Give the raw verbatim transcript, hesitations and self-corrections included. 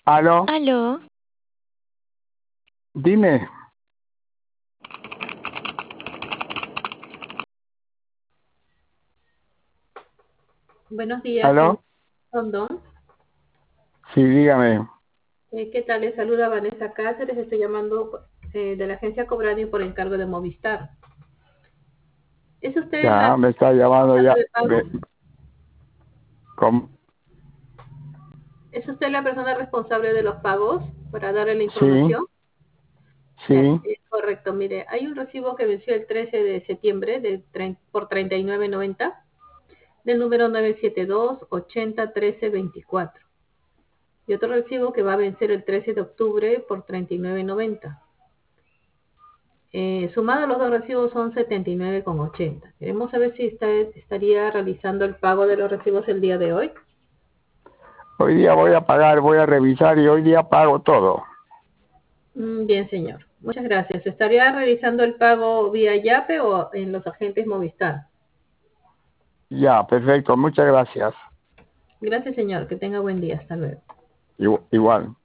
Aló, Aló, dime. Buenos días, Aló, con Rondón. sí, dígame. Eh, ¿qué tal? Les saluda Vanessa Cáceres. Estoy llamando eh, de la agencia Cobrani por encargo de Movistar. ¿Es usted la Ya me está llamando responsable ya. de pagos? Ve- ¿Cómo? ¿Es usted la persona responsable de los pagos para darle la Sí, información? Ya, sí. es correcto. Mire, hay un recibo que venció el trece de septiembre de trein- por treinta y nueve noventa del número nueve siete dos ochenta trece veinticuatro. Y otro recibo que va a vencer el trece de octubre por treinta y nueve noventa. Eh, sumado los dos recibos son setenta y nueve con ochenta. Queremos saber si usted estaría realizando el pago de los recibos el día de hoy. Hoy día voy a pagar, voy a revisar y hoy día pago todo. Mm, bien, señor. Muchas gracias. ¿Estaría realizando el pago vía Yape o en los agentes Movistar? Ya, perfecto. Muchas gracias. Gracias, señor. Que tenga buen día. Hasta luego. Igu- Igual.